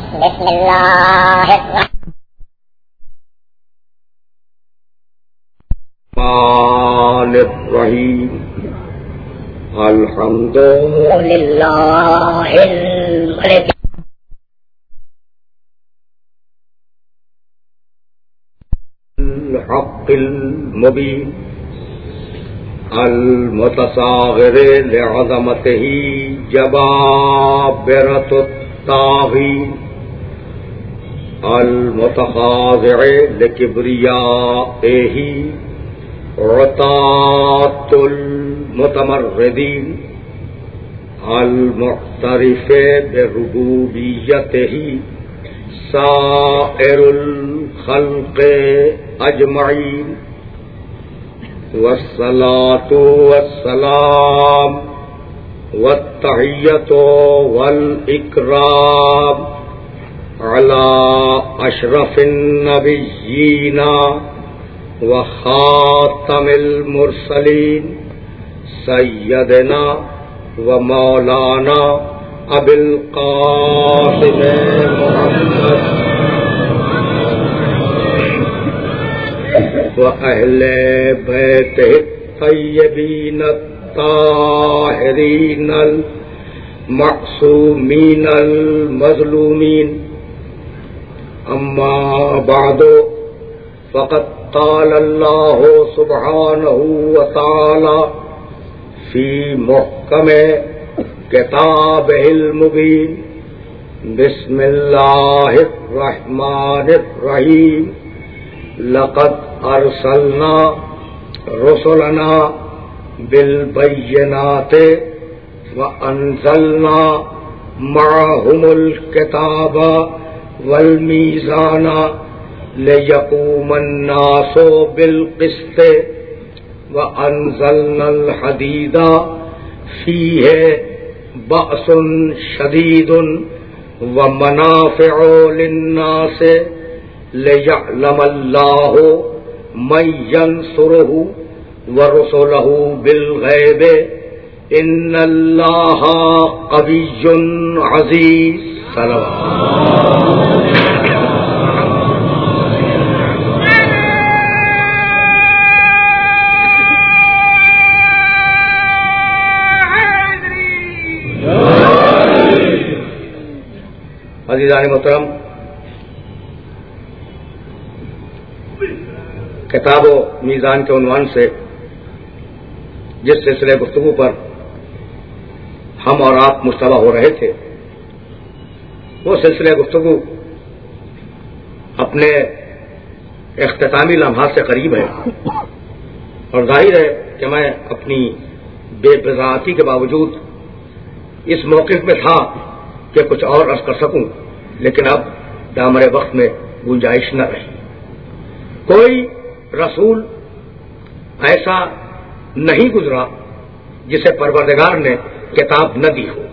بسم اللہ الرحمن الرحیم الحمد للہ الملک الحق المبین المتصاغر لعظمته جبابرة الطاغین المتخاضع لكبريائه عطاة المتمردين المعترف بربوبيته سائر الخلق أجمعين والصلاة والسلام والتحية والإكرام على أشرف النبيين وخاتم المرسلين سيدنا ومولانا أبي القاسم محمد وأهل بيته الطيبين الطاهرين المعصومين المظلومين أما بعد فقد قال الله سبحانه وتعالى في محكم كتابه المبين بسم الله الرحمن الرحيم لقد أرسلنا رسلنا بالبينات وأنزلنا معهم الكتاب والميزان ليقوم الناس بالقسط وأنزلنا الحديد فيه بأس شديد ومنافع للناس ليعلم الله من ينصره ورسله بالغيب إن الله قوي عزيز عزیزان محترم، کتاب و میزان کے عنوان سے جس سلسلے گفتگو پر ہم اور آپ مشتبہ ہو رہے تھے، وہ سلسلے گفتگو اپنے اختتامی لمحات سے قریب ہے، اور ظاہر ہے کہ میں اپنی بے بضاعتی کے باوجود اس موقف میں تھا کہ کچھ اور عرض کر سکوں، لیکن اب دامر وقت میں گنجائش نہ رہی۔ کوئی رسول ایسا نہیں گزرا جسے پروردگار نے کتاب نہ دی ہو،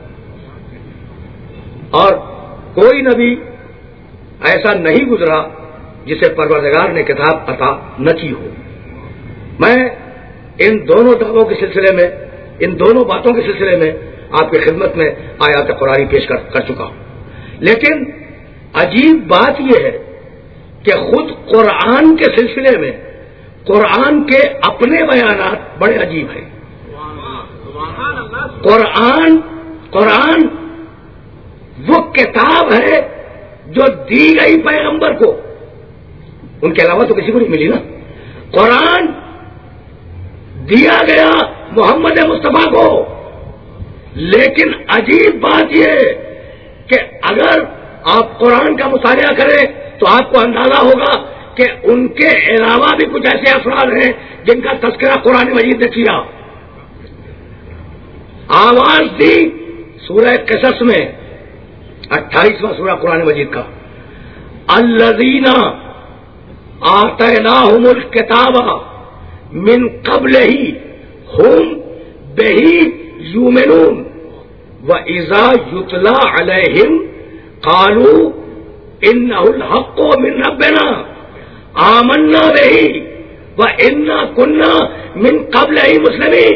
اور کوئی نبی ایسا نہیں گزرا جسے پروردگار نے کتاب عطا نہ کی ہو۔ میں ان دونوں دعووں کے سلسلے میں، ان دونوں باتوں کے سلسلے میں آپ کی خدمت میں آیات قرآنی پیش کر چکا ہوں، لیکن عجیب بات یہ ہے کہ خود قرآن کے سلسلے میں قرآن کے اپنے بیانات بڑے عجیب ہیں۔ قرآن وہ کتاب ہے جو دی گئی پیغمبر کو، ان کے علاوہ تو کسی کو نہیں ملی نا۔ قرآن دیا گیا محمد مصطفیٰ کو، لیکن عجیب بات یہ کہ اگر آپ قرآن کا مطالعہ کریں تو آپ کو اندازہ ہوگا کہ ان کے علاوہ بھی کچھ ایسے افراد ہیں جن کا تذکرہ قرآن مجید نے کیا۔ آواز دی سورہ قصص میں، 28واں سورہ قرآن مجید کا، الذین آتیناہم الکتاب من قبلہ ہم بہ یؤمنون وَإِذَا يُتْلَى عَلَيْهِمْ قَالُوا إِنَّهُ الْحَقُّ مِنْ رَبِّنَا آمَنَّا بِهِ وَإِنَّا كُنَّا مِنْ قَبْلِهِ مُسْلِمِينَ۔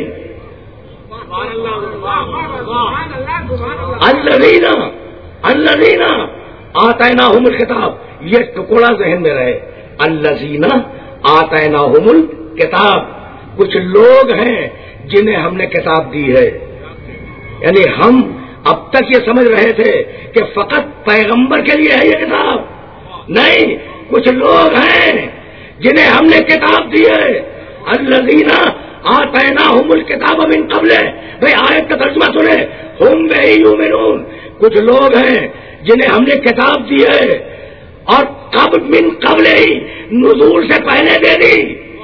الذين آتیناہم الکتاب، یہ ٹکڑا ذہن میں رہے، الذین آتیناہم الکتاب، کچھ لوگ ہیں جنہیں ہم نے کتاب دی ہے. یعنی ہم اب تک یہ سمجھ رہے تھے کہ فقط پیغمبر کے لیے ہے یہ کتاب، نہیں، کچھ لوگ ہیں جنہیں ہم نے کتاب دی ہے. الذین آتیناہم الکتاب من قبل، بھائی آیت کا ترجمہ سنیں، ہم بہ یؤمنون، کچھ لوگ ہیں جنہیں ہم نے کتاب دی ہے اور قبل من قبل ہی، نزول سے پہلے دے دی،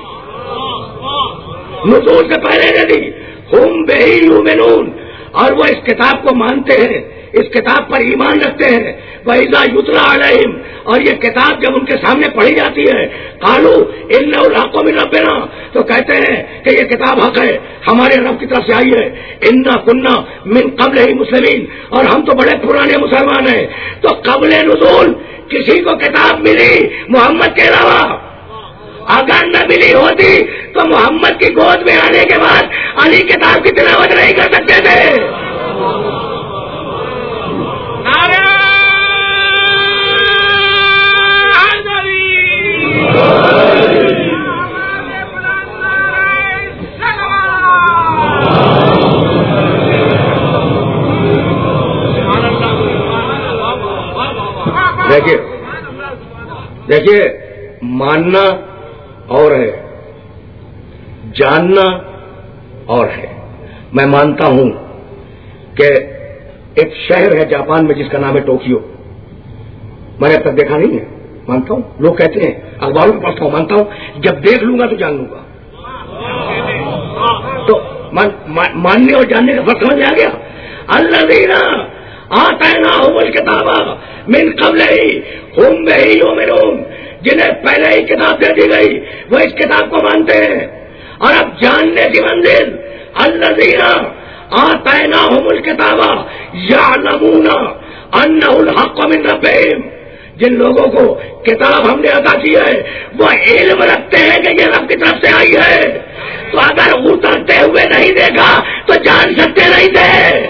نزول سے پہلے دے دی. ہم بہ یؤمنون، اور وہ اس کتاب کو مانتے ہیں، اس کتاب پر ایمان رکھتے ہیں. وَإِذَا يُتْلَىٰ عَلَيْهِمْ، اور یہ کتاب جب ان کے سامنے پڑھی جاتی ہے، قَالُوا إِنَّهُ الْحَقُّ مِن رَّبِّنَا، تو کہتے ہیں کہ یہ کتاب حق ہے، ہمارے رب کی طرف سے آئی ہے. إِنَّا كُنَّا مِن قَبْلِهِ مُسْلِمِينَ، اور ہم تو بڑے پرانے مسلمان ہیں. تو قبل نزول کسی کو کتاب ملی محمد کے علاوہ؟ اگر نہ ملی ہوتی تو محمد کی گود میں آنے کے بعد علی کتاب کی تلاوت نہیں کر سکتے تھے. دیکھیے ماننا اور ہے، جاننا اور ہے. میں مانتا ہوں کہ ایک شہر ہے جاپان میں جس کا نام ہے ٹوکیو، میں نے اب تک دیکھا نہیں ہے، مانتا ہوں، لوگ کہتے ہیں، اخباروں میں پڑھتا ہوں، مانتا ہوں، جب دیکھ لوں گا تو جان لوں گا. تو ماننے اور جاننے کا فرق سمجھ میں آ گیا. الذین آتیناہم الکتاب من قبل ہم بہ یؤمنون، جنہیں پہلے ہی کتاب دے دی گئی وہ اس کتاب کو مانتے ہیں. اور اب جاننے کی منزل، الذین آتیناہم الکتاب یعلمون انہ الحق من ربہم، جن لوگوں کو کتاب ہم نے عطا کی ہے وہ علم رکھتے ہیں کہ یہ رب کی طرف سے آئی ہے. تو اگر اترتے ہوئے نہیں دیکھا تو جان سکتے نہیں تھے.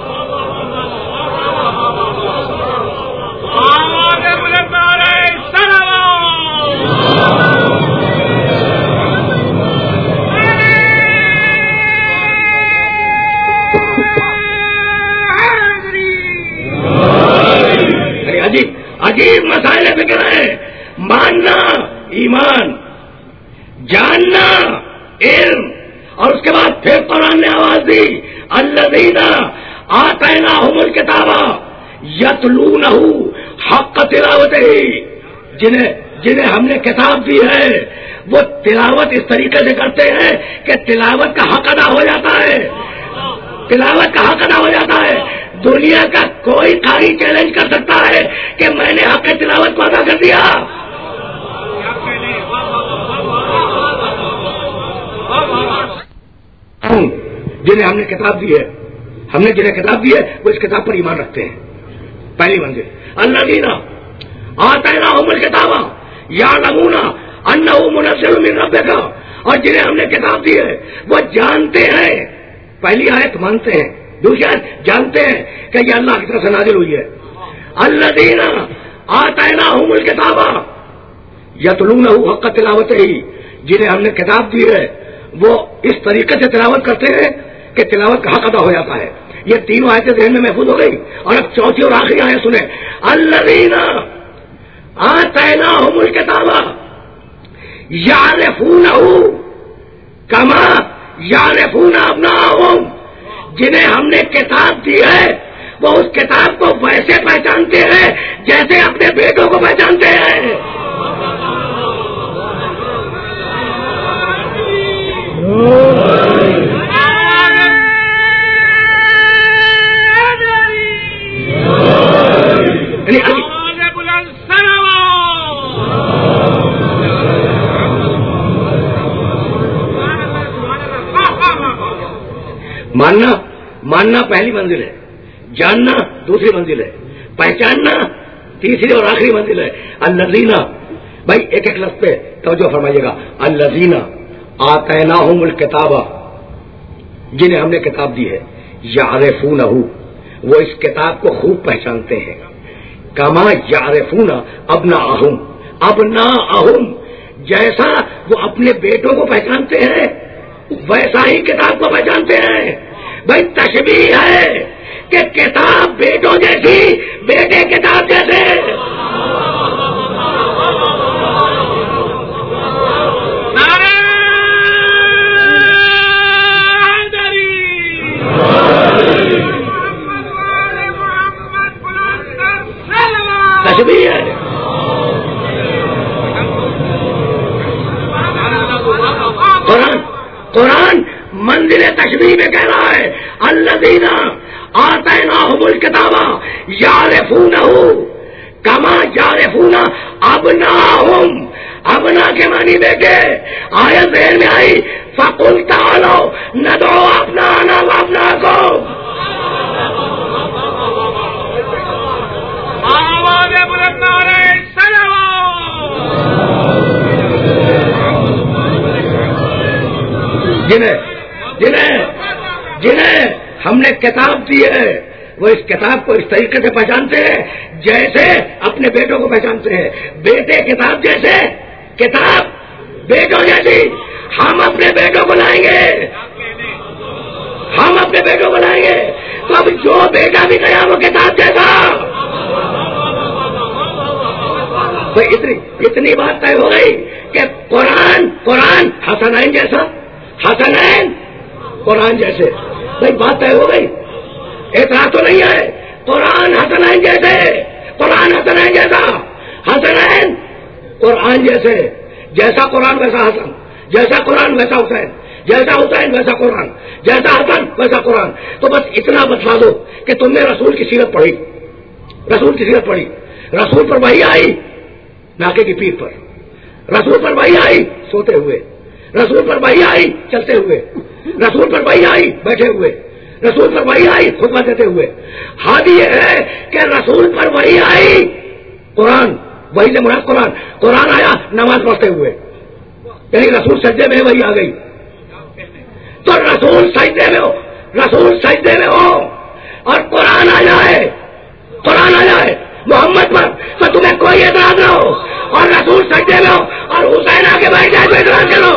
عجیب مسائل فکر ہے. ماننا ایمان، جاننا علم، اور اس کے بعد پھر قرآن نے آواز دی، الذین آتیناہم الکتاب یتلونہ حق تلاوتہ، جنہیں ہم نے کتاب دی ہے وہ تلاوت اس طریقے سے کرتے ہیں کہ تلاوت کا حق ادا ہو جاتا ہے، تلاوت کا حق ادا ہو جاتا ہے. دنیا کا کوئی قاری چیلنج کر سکتا ہے کہ میں نے حق تلاوت کو ادا کر دیا. جنہیں ہم نے کتاب دی ہے، ہم نے جنہیں کتاب دی ہے وہ اس کتاب پر ایمان رکھتے ہیں. پہلی منزل، الذین آتیناہم الکتاب یعلمون انہ منزل من ربک، اور جنہیں ہم نے کتاب دی ہے وہ جانتے ہیں، پہلی آیت مانتے ہیں، دوسری آیت جانتے ہیں کہ یہ اللہ کی طرف سے نازل ہوئی ہے. الذین آتیناہم الکتاب یتلونہ حق تلاوتہ، جنہیں ہم نے کتاب دی ہے وہ اس طریقے سے تلاوت کرتے ہیں کہ تلاوت کا حق ادا ہو جاتا ہے. یہ تینوں آیتیں ذہن میں محفوظ ہو گئی. اور اب چوتھی اور آخری آیت سنیں، الذین آتیناہم الکتاب یعرفونہ کما یعرفون ابناءہم، جنہیں ہم نے کتاب دی ہے وہ اس کتاب کو ویسے پہچانتے ہیں جیسے اپنے بیٹوں کو پہچانتے ہیں. ماننا پہلی منزل ہے، جاننا دوسری منزل ہے، پہچاننا تیسری اور آخری منزل ہے. الذین، بھائی ایک ایک لفظ پہ توجہ فرمائیے گا. الذین آتیناہم الکتاب، جنہیں ہم نے کتاب دی ہے، یعرفونہ، وہ اس کتاب کو خوب پہچانتے ہیں. کما یعرفون ابناءہم، ابناءہم، جیسا وہ اپنے بیٹوں کو پہچانتے ہیں ویسا ہی کتاب کو پہچانتے ہیں. بھائی تشبیہ ہے کہ کتاب بیٹوں جیسی، بیٹے کتاب جیسے. تشبیہ ہے. قرآن منزل تشبیہ میں کہہ رہا ہے الذین آتیناہم الکتاب یعرفونہ کما یعرفون ابناءہم. ابنا کے معنی بیٹے. آیت ذہن میں آئی فقل تعالوا ندعو ابناءنا وابناءکم. جنہیں ہم نے کتاب دی ہے وہ اس کتاب کو اس طریقے سے پہچانتے ہیں جیسے اپنے بیٹوں کو پہچانتے ہیں. بیٹے کتاب جیسے، کتاب بیٹوں جیسی. ہم اپنے بیٹوں کو لائیں گے، ہم اپنے بیٹوں کو لائیں گے. تو اب جو بیٹا بھی گیا وہ کتاب جیسا. تو اتنی بات طے ہو گئی کہ قرآن حسنین جیسا، حسنین قرآن جیسے. بھائی بات طے ہو گئی، اعتراض تو نہیں ہے. قرآن حسنین جیسے، قرآن حسنین جیسا، حسنین قرآن جیسے. جیسا قرآن ویسا حسن، جیسا قرآن ویسا حسین، جیسا حسین ویسا قرآن، جیسا حسن ویسا قرآن. تو بس اتنا بتلا دو کہ تم نے رسول کی سیرت پڑھی، رسول کی سیرت پڑھی. رسول پر وحی آئی ناکے کی پیٹھ پر، رسول پر وحی آئی سوتے ہوئے، رسول پر وحی آئی چلتے ہوئے، رسول پر وحی آئی بیٹھے ہوئے، رسول پر وحی آئی خطبہ دیتے ہوئے. حال یہ ہے کہ رسول پر وحی آئی قرآن، وحی سے مراد قرآن. قرآن آیا نماز پڑھتے ہوئے، یعنی رسول سجدے میں وحی آ گئی. تو رسول سجدے میں ہو، رسول سجدے میں ہو اور قرآن آ جائے، قرآن آ جائے محمد پر تو تمہیں کوئی اعتراض نہ ہو. اور رسول سجدے میں ہو اور حسین آ کے بیٹھ جائے تو اعتراض کرو.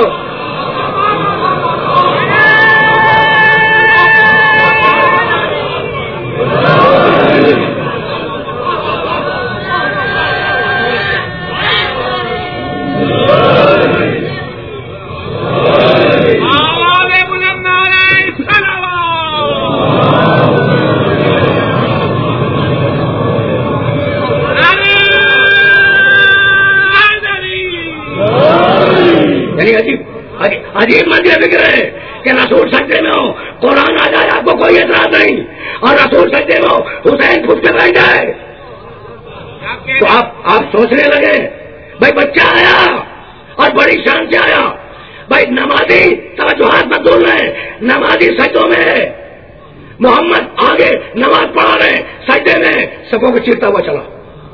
عجیب منظر فکر ہے کہ رسول سجدے میں ہو قرآن آ جائے آپ کو کوئی اعتراض نہیں، اور رسول سجدے میں ہو حسین خود کے بیٹھ جائے. تو آپ سوچنے لگے بھائی بچہ آیا اور بڑی شان سے آیا. بھائی نمازی توجہات مت بول رہے ہیں، نمازی سجدوں میں ہے، محمد آگے نماز پڑھا رہے سجدے میں، سبوں کو چیرتا ہوا چلا،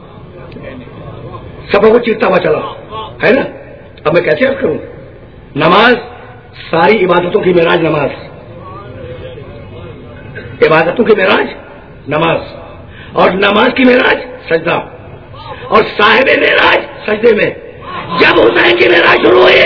سبوں کو چیرتا ہوا چلا ہے نا. اب میں کیسے عرض کروں؟ نماز ساری عبادتوں کی معراج نماز، عبادتوں کی معراج نماز، اور نماز کی معراج سجدہ، اور صاحب معراج سجدے میں. جب حسین کی معراج شروع ہوئی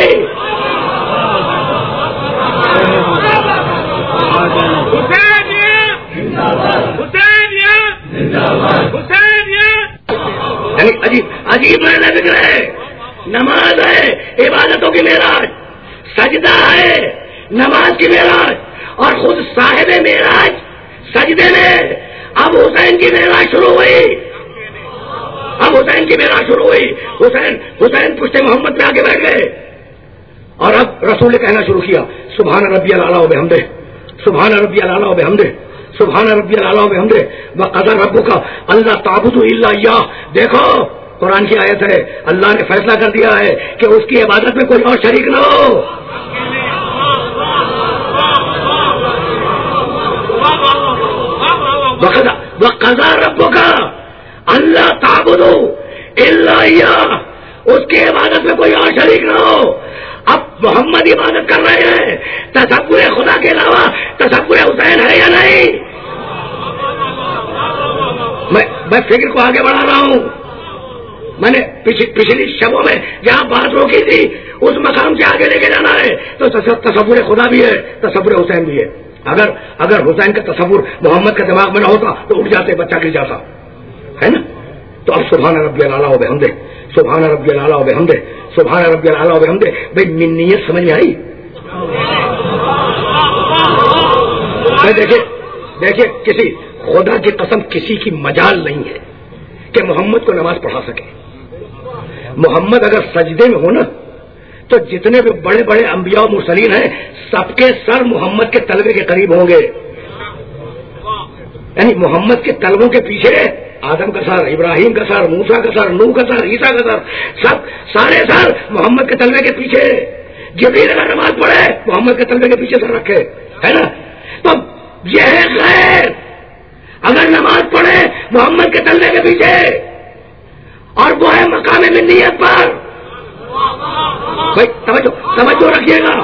عجیب معنی فکر ہے. نماز ہے عبادتوں کی معراج، سجدہ ہے نماز کی معراج، اور خود صاحب معراج سجدے میں. اب حسین کی معراج شروع ہوئی، اب حسین کی معراج شروع ہوئی. حسین پشتے محمد پہ آ کے بیٹھ گئے، اور اب رسول نے کہنا شروع کیا سبحان ربی الاعلی و بحمدہ، سبحان ربی الاعلی و بحمدہ، سبحان ربی الاعلی و بحمدہ وقضى ربک اللہ تعبدوا الا اياه. دیکھو قرآن کی آیت ہے، اللہ نے فیصلہ کر دیا ہے کہ اس کی عبادت میں کوئی اور شریک نہ ہو. وقضى ربک اللہ تعبدوا الا اياه، اس کی عبادت میں کوئی اور شریک نہ ہو. اب محمد عبادت کر رہے ہیں، تصور خدا کے علاوہ تصور حسین ہے یا نہیں؟ میں فکر کو آگے بڑھا رہا ہوں. میں نے پچھلی شبوں میں جہاں بات روکی تھی اس مقام سے آگے لے کے جانا ہے تو تصور خدا بھی ہے, تصور حسین بھی ہے. اگر حسین کا تصور محمد کے دماغ میں نہ ہوتا تو اٹھ جاتے, بچہ گر جاتا ہے نا. تو اب سبحان ربی الاعلیٰ و بحمدہ, سبحان ربی الاعلیٰ و بحمدہ, سبحان ربی الاعلیٰ و بحمدہ. بھائی نیت سمجھ میں آئی؟ دیکھیے کسی خدا کی قسم کسی کی مجال نہیں ہے کہ محمد کو نماز پڑھا سکے. محمد اگر سجدے میں ہو نا تو جتنے بھی بڑے بڑے انبیاء و مرسلین ہیں سب کے سر محمد کے تلوے کے قریب ہوں گے. یعنی محمد کے تلووں کے پیچھے آدم کا سر, ابراہیم کا سر, موسیٰ کا سر, نوح کا سر, عیسیٰ کا سر, سارے سر محمد کے تلوے کے پیچھے. جبریل اگر نماز پڑھے محمد کے تلوے کے پیچھے سر رکھے, ہے نا. تو یہ ہے خیر اگر نماز پڑھے محمد کے تلوے کے پیچھے, اور وہ ہے مقام منیت پر. بھائی توجہ رکھیے گا,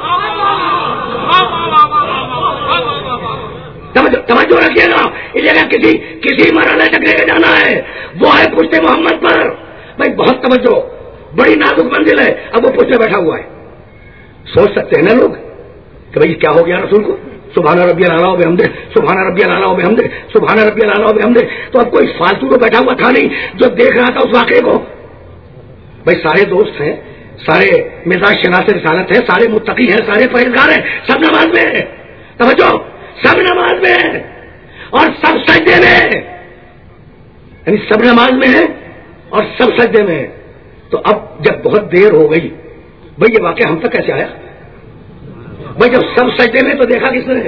توجہ رکھیے گا. اس جگہ کسی مرحلے تک لے کے جانا ہے, وہ ہے پشت محمد پر. بھائی بہت توجہ, بڑی نازک منزل ہے. اب وہ پشت بیٹھا ہوا ہے. سوچ سکتے ہیں نا لوگ کہ بھائی کیا ہو گیا رسول کو, سبحان ربی الاعلیٰ و بحمدہ, سبحان ربی الاعلیٰ و بحمدہ, سبحان ربی الاعلیٰ و بحمدہ. تو اب کوئی فالتو تو بیٹھا ہوا تھا نہیں جو دیکھ رہا تھا اس واقعے کو. بھائی سارے دوست ہیں, سارے مزاج شناس رسالت ہیں, سارے متقی ہیں, سارے پرہیزگار ہیں, سب نماز میں ہیں. توجہ, سب نماز میں ہیں اور سب سجدے میں ہیں. یعنی سب نماز میں ہیں اور سب سجدے میں ہیں. تو اب جب بہت دیر ہو گئی, بھائی یہ واقعہ ہم تک کیسے آیا؟ بھائی جب سب سجدے میں تو دیکھا کس نے؟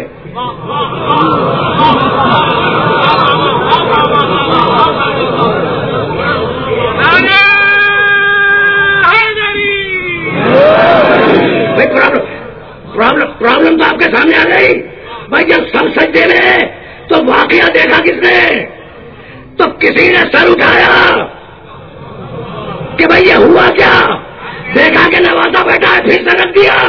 بھائی پرابلم تو آپ کے سامنے آ گئی. بھائی جب سب سجدے میں تو واقعہ دیکھا کس نے؟ تو کسی نے سر اٹھایا کہ بھائی یہ ہوا کیا؟ دیکھا کہ نوازا بیٹا ہے, پھر سے رکھ دیا.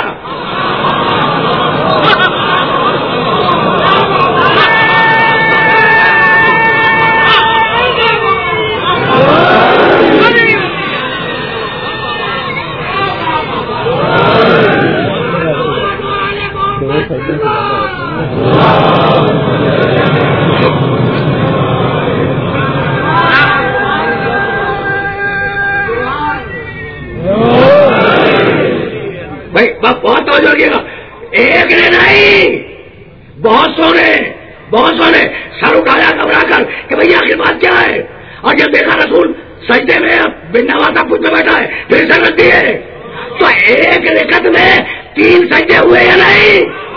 بھائی بہت توجہ رکھیے گا, ایک نے نہیں بہت سونے سر اٹھایا گھبرا کر کہ بھئی آخر بات کیا ہے. اور جب دیکھا رسول سجدے میں بن نوازا پوچھ میں بیٹھا ہے, پھر سر رکھ دیے. تو ایک رکعت میں 3 سجدے ہوئے یا نہیں؟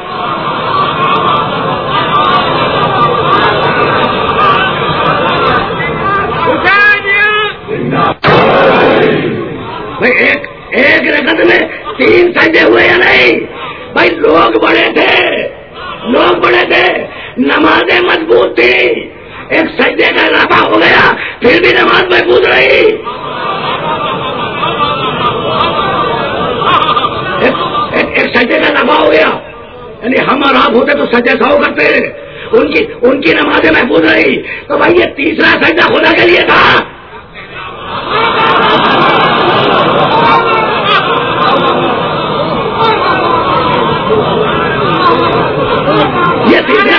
بھائی ایک رکعت میں 3 سجدے ہوئے یا نہیں؟ بھائی لوگ بڑے تھے, نمازیں مضبوط تھی, ایک سجدے کا اضافہ ہو گیا پھر بھی نماز محفوظ رہی. ایک سجدے کا اضافہ ہو گیا, یعنی ہم اور آپ ہوتے تو سجدے 100 کرتے, ان کی نمازیں محفوظ رہی. تو بھائی یہ تیسرا سجدہ خدا کے لیے تھا. یہ تیسرا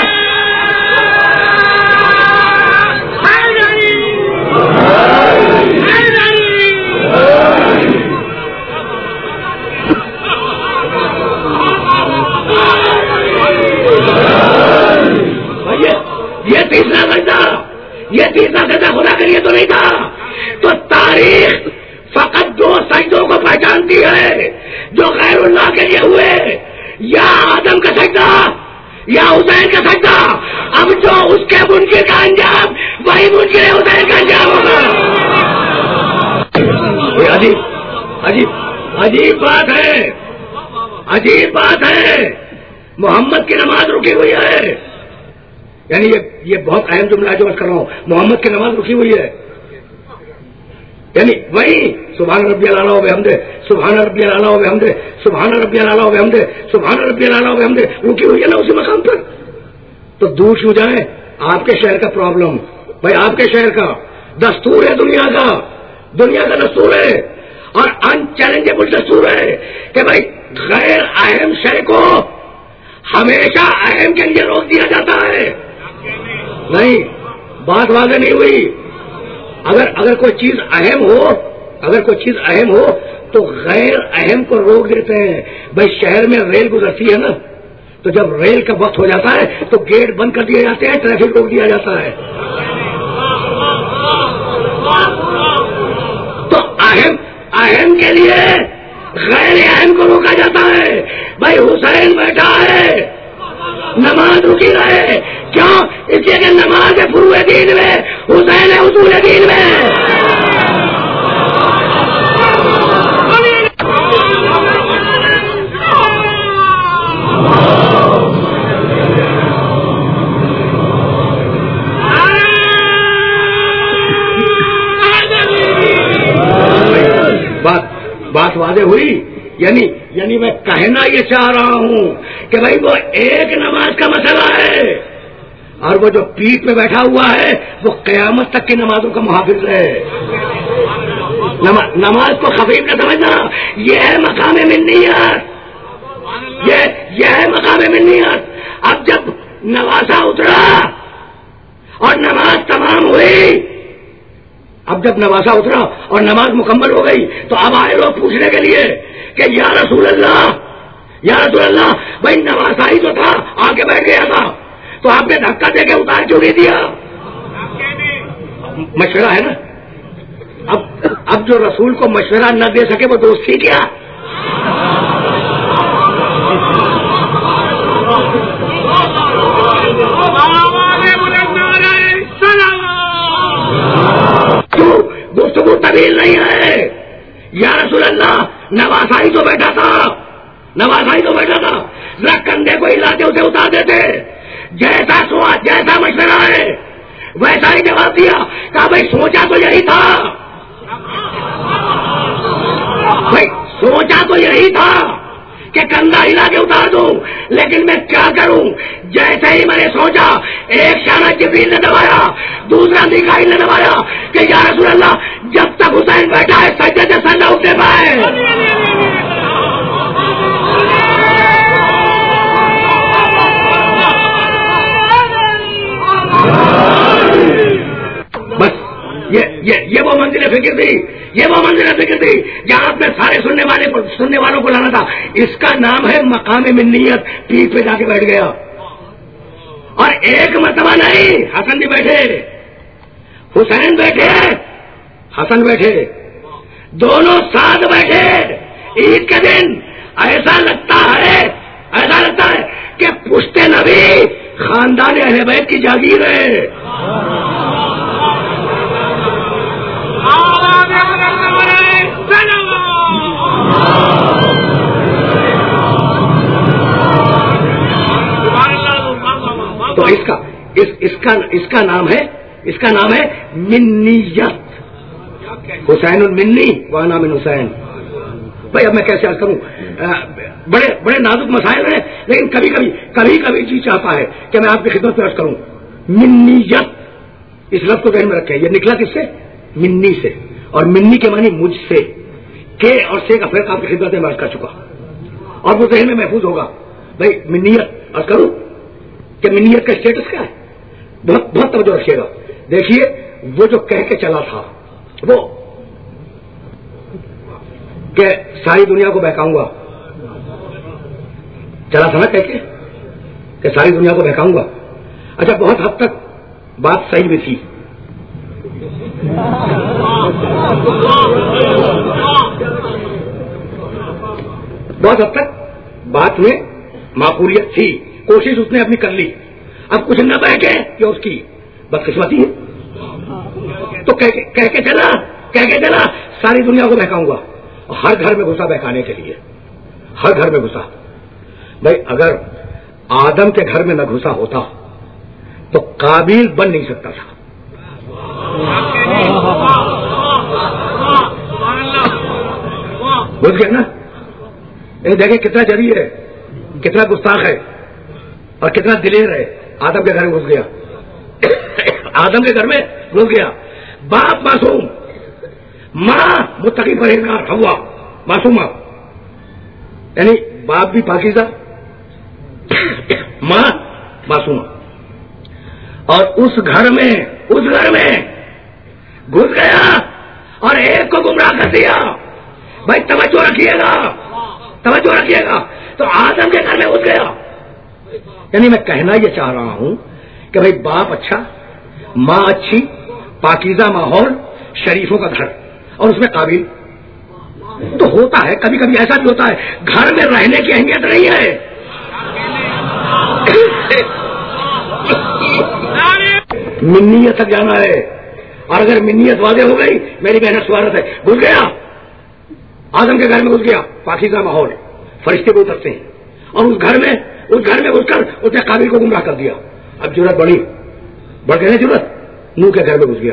سجدہ خدا کے لیے تو نہیں تھا. تو تاریخ فقط 2 سجدوں کو پہچانتی ہے جو غیر اللہ کے لیے ہوئے, یا آدم کا سجدہ یا حسین کا سجدہ. اب جو اس کے منکر کا انجام وہی منکر حسین کا انجام ہوگا. عجیب بات ہے. محمد کی نماز رکی ہوئی ہے, یعنی یہ بہت اہم جملہ جو میں کر رہا ہوں, محمد کی نماز رکی ہوئی ہے. یعنی وہی سبحان ربی الاعلیٰ و بحمدہ, سبحان ربی الاعلیٰ و بحمدہ, سبحان ربی الاعلیٰ و بحمدہ, سبحان ربی الاعلیٰ و بحمدہ رکی ہوئی ہے نا اسی مقام پر. تو دور کیوں جائیں؟ آپ کے شہر کا پرابلم بھائی آپ کے شہر کا دستور ہے، دنیا کا دستور ہے اور ان چیلنجیبل دستور ہے کہ بھائی غیر اہم شے کو ہمیشہ اہم کے لیے روک دیا جاتا ہے. نہیں، بات واضح نہیں ہوئی. اگر کوئی چیز اہم ہو تو غیر اہم کو روک دیتے ہیں. بھائی شہر میں ریل گزرتی ہے نا، تو جب ریل کا وقت ہو جاتا ہے تو گیٹ بند کر دیے جاتے ہیں، ٹریفک روک دیا جاتا ہے. تو اہم کے لیے غیر اہم کو روکا جاتا ہے. بھائی حسین بیٹھا ہے، نماز رکی رہے، کیوں؟ اس لیے کہ نماز ہے فروع دین میں، حسین ہے اصول دین میں. بات واضح ہوئی. یعنی میں کہنا یہ چاہ رہا ہوں کہ بھائی وہ ایک نماز کا مسئلہ ہے اور وہ جو پیٹ پہ بیٹھا ہوا ہے وہ قیامت تک کی نمازوں کا محافظ ہے. نماز کو خفیف نہ سمجھنا، یہ ہے مقام منیت، یہ ہے مقام منیت. اب جب نوازا اترا اور نماز تمام ہوئی، اور نماز مکمل ہو گئی تو اب آئے لوگ پوچھنے کے لیے کہ یا رسول اللہ بھائی نوازا ہی تو تھا، آگے بیٹھ گیا تھا، تو آپ نے دھکا دے کے اتار کیوں نہیں دیا؟ مشورہ ہے نا. اب جو رسول کو مشورہ نہ دے سکے وہ دوستی کیا؟ گفتگو طویل نہیں ہے. یا رسول اللہ نوازا ہی تو بیٹھا تھا، ذرا کندھے کو ہلاتے اسے اتار دیتے. جیسا مشورہ ہے ویسا ہی جواب دیا. کہا بھائی سوچا تو یہی تھا کہ کندھا ہلا کے اتار دوں، لیکن میں کیا کروں؟ جیسے ہی میں نے سوچا ایک شانہ جبریل نے دبایا، دوسرا میکائیل نے دبایا کہ یا رسول اللہ جب تک حسین بیٹھا ہے سجدے سے سر نہ اٹھنے پائے. بس یہ وہ منزل فکر تھی جہاں اپنے سارے سننے والوں کو لانا تھا. اس کا نام ہے مقام منیت. پیٹ پہ جا کے بیٹھ گیا اور ایک مرتبہ نہیں، حسن بھی بیٹھے، حسین بیٹھے، حسن بیٹھے، دونوں ساتھ بیٹھے. عید کے دن ایسا لگتا ہے کہ پشت نبی خاندان اہل بیت کی جاگیر ہے. تو اس کا نام ہے منیت. حسین المنی وانا من حسین. بھائی اب میں کیسے عرض کروں، بڑے نازک مسائل ہیں، لیکن کبھی جی چاہتا ہے کہ میں آپ کی خدمت میں عرض کروں. منیت، اس لفظ کو ذہن میں رکھیں. یہ نکلا کس سے؟ منی سے. اور منی کے معنی مجھ سے. کے اور سے کا فرق آپ کی خدمت میں عرض کر چکا اور وہ ذہن میں محفوظ ہوگا. بھائی منیت عرض کروں کہ منیت کا اسٹیٹس کیا ہے؟ بہت توجہ رکھیے گا. دیکھیے وہ جو کہہ کے چلا تھا وہ کہ ساری دنیا کو بہکاؤں گا، چلا تھا نا کہہ کے کہ ساری دنیا کو بہکاؤں گا. اچھا بہت حد تک بات صحیح بھی تھی. بہت حد تک بات میں معقولیت تھی، کوشش اس نے اپنی کر لی. اب کچھ نہ بہکے کہ اس کی بدقسمتی ہے. تو کہہ کے چلا ساری دنیا کو بہکاؤں گا. ہر گھر میں گھسا بہکانے کے لیے، ہر گھر میں گھسا. بھائی اگر آدم کے گھر میں نہ گھسا ہوتا تو قابیل بن نہیں سکتا تھا. بول گیا نا، دیکھیں کتنا جری ہے، کتنا گستاخ ہے اور کتنا دلیر ہے. آدم کے گھر میں گھس گیا. آدم کے گھر میں گھس گیا. باپ معصوم, ماں متقی پرہیزگار حوا معصومہ, یعنی باپ بھی پاکیزہ, ماں معصومہ. اور اس گھر میں گھس گیا اور ایک کو گمراہ کر دیا. بھائی توجہ رکھیے گا. تو آدم کے گھر میں گھس گیا. یعنی میں کہنا یہ چاہ رہا ہوں کہ بھائی باپ اچھا, ماں اچھی, پاکیزہ ماحول, شریفوں کا گھر, اور اس میں قابل تو ہوتا ہے. کبھی کبھی ایسا بھی ہوتا ہے گھر میں رہنے کی اہمیت نہیں ہے. منیت تک جانا ہے, اور اگر منیت واضح ہو گئی میری محنت سوارت ہے. گھس گیا آدم کے گھر میں, گھس گیا, پاکیزہ ماحول, فرشتے بھی اترتے ہیں, اور اس گھر میں گھس کر اس نے قابل کو گمراہ کر دیا. اب ضرورت بڑھ گئی نا ضرورت, نوح کے گھر میں گھس گیا.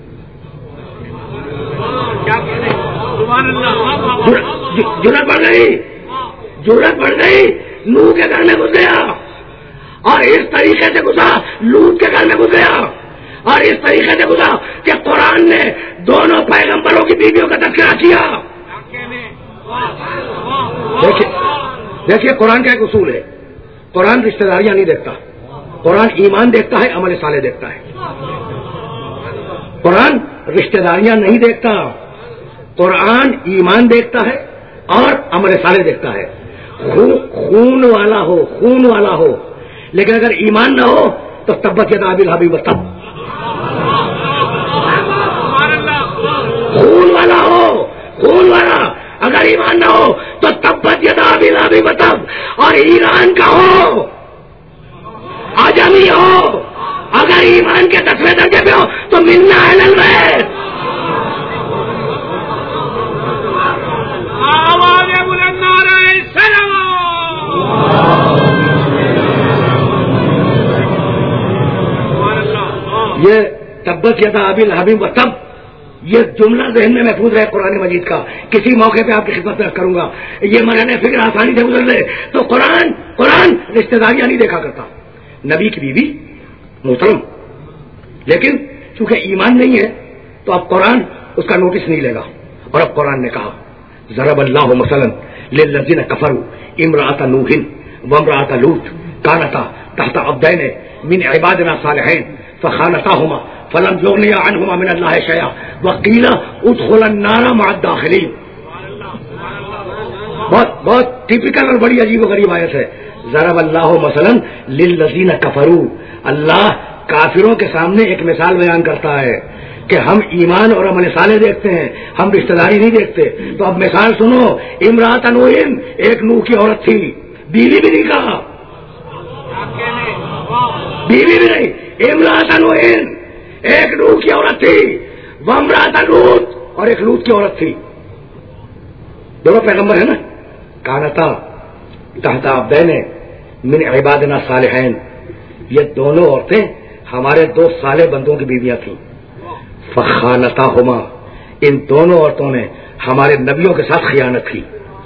ضرورت بڑھ گئی, نوح کے گھر میں گھس گیا, اور اس طریقے سے گھسا لوط کے گھر میں گھس گیا, اور اس طریقے سے گھسا کہ قرآن نے دونوں پیغمبروں کی بیویوں کا تذکرہ کیا. دیکھیے قرآن کا ایک اصول ہے, قرآن رشتہ داریاں نہیں دیکھتا, قرآن ایمان دیکھتا ہے, عمل صالح دیکھتا ہے. قرآن رشتہ داریاں نہیں دیکھتا, قرآن ایمان دیکھتا ہے اور عمل صالح دیکھتا ہے. خون والا ہو لیکن اگر ایمان نہ ہو تو تبت یدا ابی لہب وتب. خون والا اگر ایمان نہ ہو تو تبت یدا ابی لہب وتب. اور ایران کا ہو, آجمی ہو, اگر ایمان کے 10ویں درجے پہ ہو تو منا اہل البیت. یہ تبت یدا ابی لہب وتب, یہ جملہ ذہن میں محفوظ رہے قرآن مجید کا. کسی موقع پہ آپ کی خدمت میں کروں گا, یہ مرحلہ فکر آسانی سے گزر لے. تو قرآن رشتہ داریاں نہیں دیکھا کرتا. نبی کی بیوی محترم, لیکن چونکہ ایمان نہیں ہے تو اب قرآن اس کا نوٹس نہیں لے گا. اور اب قرآن نے کہا ضرب اللہ مثلا للذین کفروا امرأۃ نوح وامرأۃ لوط کانتا تحت عبدین من عبادنا صالحین فخانتاهما فلم یغنیا عنہما من اللہ شیئا وقیل ادخلا النار مع الداخلین. بہت ٹپیکل اور بڑی عجیب و غریب آیت ہے. ضرب اللہ مثلا للذین کفروا, اللہ کافروں کے سامنے ایک مثال بیان کرتا ہے کہ ہم ایمان اور عمل صالح دیکھتے ہیں, ہم رشتہ داری نہیں دیکھتے. تو اب مثال سنو, امرأۃ نوح, ایک نوح کی عورت تھی, بیوی بھی نہیں کہا, بیوی بھی نہیں, امرأۃ نوح ایک نوح کی عورت تھی, وامرأۃ لوط اور ایک لوط کی عورت تھی. دونوں پیغمبر ہیں نا. کانتا تحت عبدین من عبادنا صالحین, یہ دونوں عورتیں ہمارے 2 صالح بندوں کی بیویاں تھیں. فخانتاہما, ان دونوں عورتوں نے ہمارے نبیوں کے ساتھ خیانت کی.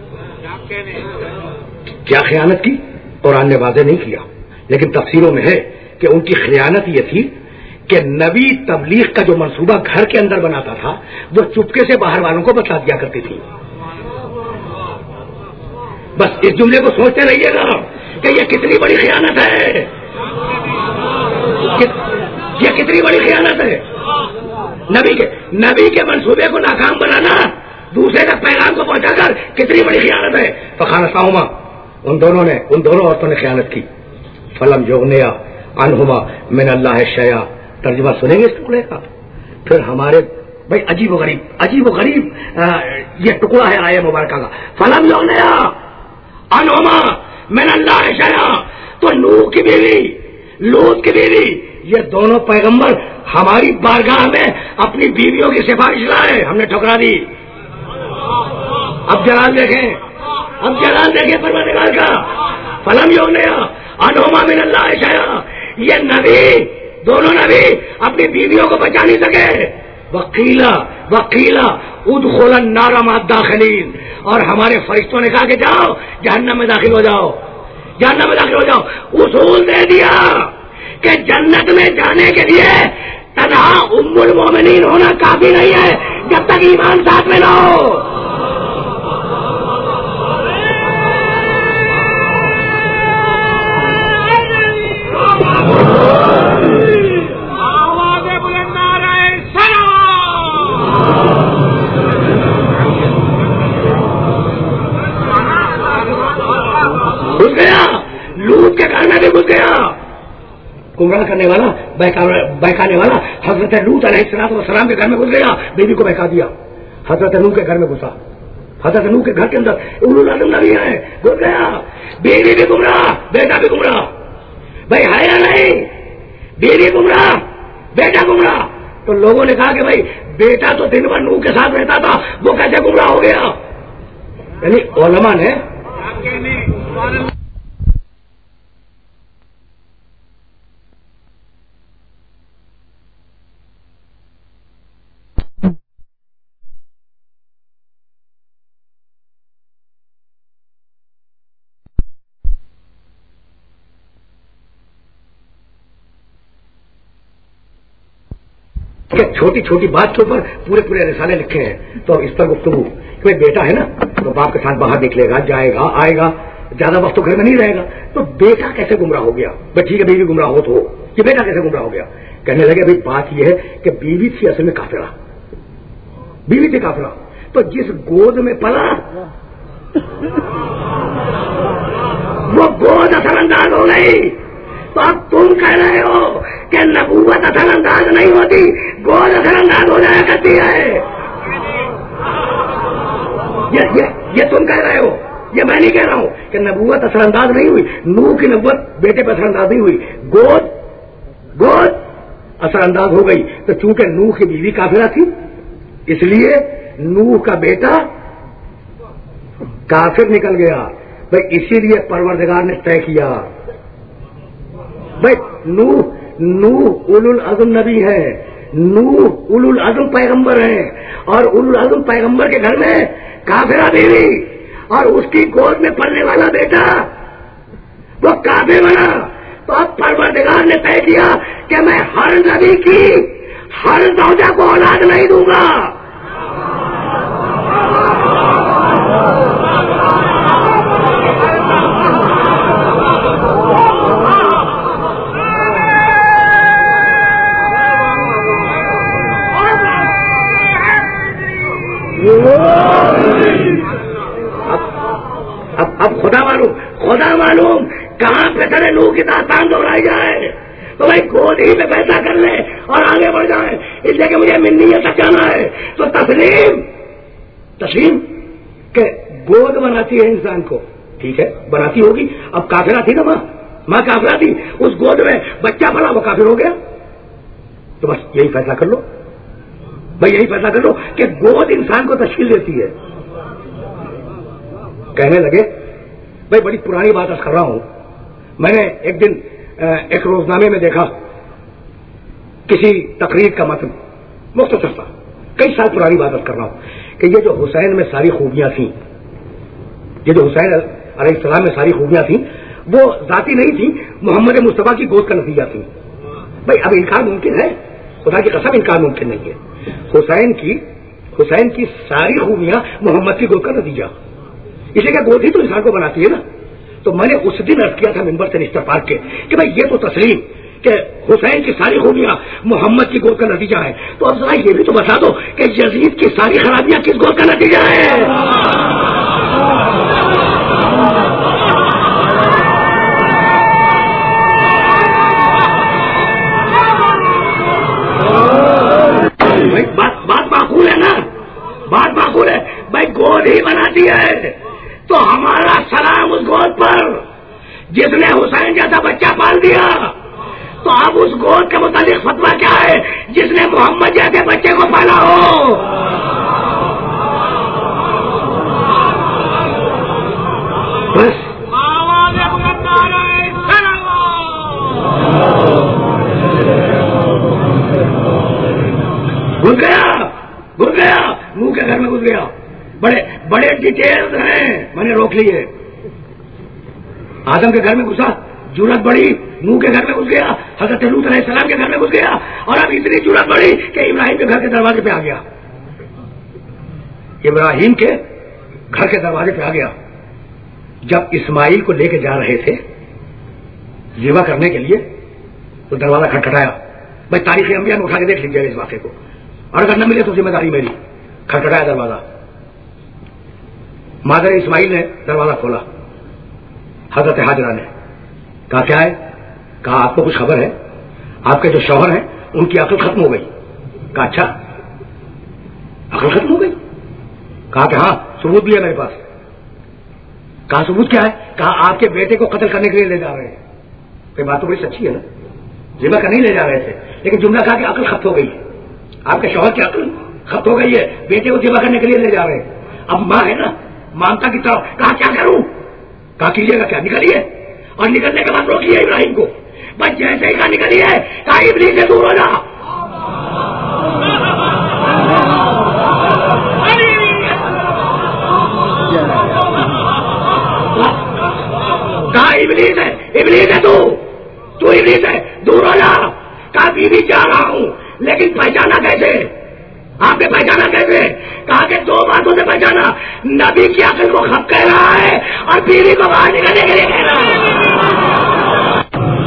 کیا خیانت کی قرآن نے واضح نہیں کیا, لیکن تفسیروں میں ہے کہ ان کی خیانت یہ تھی کہ نبی تبلیغ کا جو منصوبہ گھر کے اندر بناتا تھا وہ چپکے سے باہر والوں کو بتا دیا کرتی تھی. بس اس جملے کو سوچتے رہیے گا کہ یہ کتنی بڑی خیانت ہے, یہ کتنی بڑی خیانت ہے. نبی کے منصوبے کو ناکام بنانا, دوسرے تک پیغام کو پہنچا کر کتنی بڑی خیانت ہے. فخانتاہما, ان دونوں عورتوں نے خیانت کی. فلم یغنیا عنہما من اللہ شیئا, ترجمہ سنیں گے اس ٹکڑے کا. پھر ہمارے بھائی عجیب و غریب یہ ٹکڑا ہے آیہ مبارکہ کا. فلم یغنیا عنہما من اللہ شیئا, تو نوح کی بیوی, لوط کی بیوی, یہ دونوں پیغمبر ہماری بارگاہ میں اپنی بیویوں کی سفارش لائے, ہم نے ٹھکرا دی. اب جلال دیکھیں پروردگار کا. فلم یغنیا عنہما من اللہ شیئا, یہ دونوں نبی اپنی بیویوں کو بچا نہیں سکے. وقیلا ادخلا النار مع الداخلین, اور ہمارے فرشتوں نے کہا کہ جاؤ جہنم میں داخل ہو جاؤ. اصول دے دیا کہ جنت میں جانے کے لیے تنہا ام المومنین ہونا کافی نہیں ہے جب تک ایمان ساتھ میں نہ ہو. گھس گیا لوط کے گھر میں بھی گھس گیا. گمراہ کرنے والا بہکانے والا حضرت لوط علیہ السلام کے گھر میں گھس گیا, بیوی کو بہکا دیا. حضرت نوح کے گھر میں گھسا, حضرت نوح کے گھر کے اندر اولو العزم نبی ہے, گھس گیا. بیوی بھی گمراہ, بیٹا بھی گمراہ. بھائی ہے یا نہیں؟ بیوی گمراہ, بیٹا گمراہ. تو لوگوں نے کہا کہ بھائی بیٹا تو دن بھر نوح کے ساتھ رہتا تھا, وہ کیسے گمراہ ہو گیا؟ یعنی علماء نے چھوٹی چھوٹی بات کے اوپر پورے پورے رسالے لکھے ہیں. تو اس پر گفتگو کہ بیٹا ہے نا تو باپ کے ساتھ باہر نکلے گا, جائے گا, آئے گا, زیادہ وقت تو گھر میں نہیں رہے گا. تو بیٹا کیسے گمراہ ہو گیا؟ بچی کا بیوی گمراہ ہو تو یہ بیٹا کیسے گمراہ ہو گیا؟ کہنے لگے بھائی بات یہ ہے کہ بیوی تھی اصل میں کافرہ, بیوی تھی کافرہ. تو جس گود میں پلا وہ گود اثر انداز ہو گئی. تو اب تم کہہ رہے ہو کہ نبوت اثر انداز نہیں ہوتی, گود اثر انداز ہو جایا کرتی ہے. یہ تم کہہ رہے ہو, یہ میں نہیں کہہ رہا ہوں کہ نبوت اثر انداز نہیں ہوئی. نوح کی نبوت بیٹے پر اثر انداز نہیں ہوئی, گود اثر انداز ہو گئی. تو چونکہ نوح کی بیوی کافرہ تھی اس لیے نوح کا بیٹا کافر نکل گیا. بھائی اسی لیے پروردگار نے طے کیا بھائی نوح اولو العزم نبی ہے, نوح اولو العزم پیغمبر ہیں, اور اولو العزم پیغمبر کے گھر میں کافرہ بیوی اور اس کی گود میں پلنے والا بیٹا وہ کافر بنا. تو اب پروردگار نے طے کیا کہ میں ہر نبی کی ہر زوجہ کو اولاد نہیں دوں گا. اب خدا معلوم کہاں پہ تیرے نوح کی داستان دہرائی جائے. تو بھائی گود ہی پہ پیسہ کر لے اور آگے بڑھ جائیں, اس لیے کہ مجھے منیت تک جانا ہے. تو تسلیم کہ گود بناتی ہے انسان کو, ٹھیک ہے بناتی ہوگی. اب کافرہ تھی نا ماں کافرہ تھی, اس گود میں بچہ پلا وہ کافر ہو گیا. تو بس یہی فیصلہ کر لو بھائی, یہی فیصلہ کر لو کہ گود انسان کو تشکیل دیتی ہے. کہنے لگے بھائی بڑی پرانی بات کر رہا ہوں, میں نے ایک دن ایک روزنامے میں دیکھا کسی تقریر کا متن مختصر تھا, کئی سال پرانی بات کر رہا ہوں کہ یہ جو حسین میں ساری خوبیاں تھیں, یہ جو حسین علیہ السلام میں ساری خوبیاں تھیں وہ ذاتی نہیں تھیں, محمد مصطفیٰ کی گود کا نتیجہ تھی. بھائی اب انکار ممکن ہے, خدا کی قسم انکار ممکن نہیں ہے. حسین کی ساری خوبیاں محمد کی گود کا نتیجہ, اسی کا گود ہی تو انسان کو بناتی ہے نا. تو میں نے اس دن عرض کیا تھا ممبر سے نشتر پاک کے کہ بھائی یہ تو تسلیم کہ حسین کی ساری خوبیاں محمد کی گود کا نتیجہ ہے, تو اب ذرا یہ بھی تو بتا دو کہ یزید کی ساری خرابیاں کس گود کا نتیجہ ہے؟ بات معقول ہے نا, بات معقول ہے. بھائی گود ہی بناتی ہے تو ہمارا سلام اس گود پر جس نے حسین جیسا بچہ پال دیا. تو اب اس گود کے متعلق فتویٰ کیا ہے جس نے محمد جیسے بچے کو پالا ہو؟ بس گھس گیا نوح کے گھر میں گھس گیا. بڑے ڈیٹیلز ہیں, میں نے روک لیے. آدم کے گھر میں گھسا, جرأت بڑی، نوح کے گھر میں گھس گیا، حضرت لوط علیہ السلام کے گھر میں گھس گیا، اور اب اتنی جرأت بڑی کہ ابراہیم کے گھر کے دروازے پہ آ گیا، ابراہیم کے گھر کے دروازے پہ آ گیا۔ جب اسماعیل کو لے کے جا رہے تھے ذبح کرنے کے لیے تو دروازہ کھٹکھٹایا۔ بھائی تاریخ انبیاء میں اٹھا کے دیکھ لیجیے اس واقعے کو، اور اگر نہ ملے تو ذمہ داری میری۔ کھٹکھٹایا دروازہ، مادر اسماعیل نے دروازہ کھولا، حضرت ہاجرہ نے کہا کیا ہے؟ کہا آپ کو کچھ خبر ہے؟ آپ کے جو شوہر ہیں ان کی عقل ختم ہو گئی۔ کہا اچھا عقل ختم ہو گئی؟ کہا کہ ہاں ثبوت بھی ہے میرے پاس۔ کہا ثبوت کیا ہے؟ کہا آپ کے بیٹے کو قتل کرنے کے لیے لے جا رہے ہیں۔ یہ بات تو بڑی سچی ہے نا، ذبح کرنے نہیں لے جا رہے تھے، لیکن جملہ کہا کہ عقل ختم ہو گئی ہے، آپ کے شوہر کی عقل ختم ہو گئی ہے، بیٹے کو ذبح کرنے کے لیے لے جا رہے ہیں۔ اب ماں ہے نا، مامتا کی طرح کہا کیا کروں؟ کہا کیجیے گا کیا؟ نکلیے، اور نکلنے کے بعد روکیے ابراہیم کو، بس جیسے ہی کہا نکلیے، کہا ابلیس سے دور ہو جا۔ کہا ابلیس ہے، ابلیس ہے تو ابلیس ہے، دور ہو جا۔ کہا بیوی جا رہا ہوں، لیکن پہچانا کیسے؟ آپ نے پہچانا کیسے؟ کہا کہ دو باتوں سے پہچانا، نبی کی عقل کو خب کہہ رہا ہے اور بیوی کو باہر نکلنے کے لیے کہہ رہا ہے۔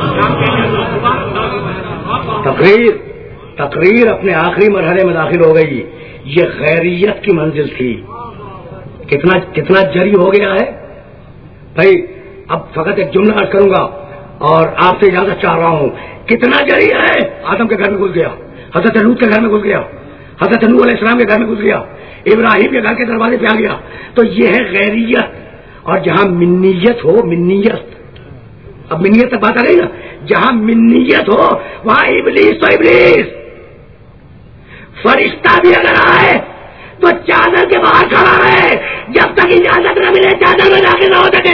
تقریر اپنے آخری مرحلے میں داخل ہو گئی۔ یہ خیریت کی منزل تھی، کتنا جری ہو گیا ہے بھائی۔ اب فقط ایک جملہ عرض کروں گا اور آپ سے اجازت چاہ رہا ہوں۔ کتنا جری ہے، آدم کے گھر میں گھس گیا، حضرت لوط کے گھر میں گھس گیا، حضرت نوح علیہ السلام کے گھر میں گھس گیا، ابراہیم کے گھر کے دروازے پہ آ گیا۔ تو یہ ہے غیریت، اور جہاں منیت ہو، منیت، اب منیت تک بات آ رہی نا، جہاں منیت ہو وہاں ابلیس تو ابلیس، فرشتہ بھی اگر آئے تو چادر کے باہر کھڑا رہے جب تک اجازت نہ ملے چادر میں داخل نہ ہو سکے۔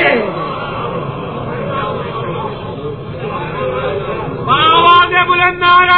بلند نعرہ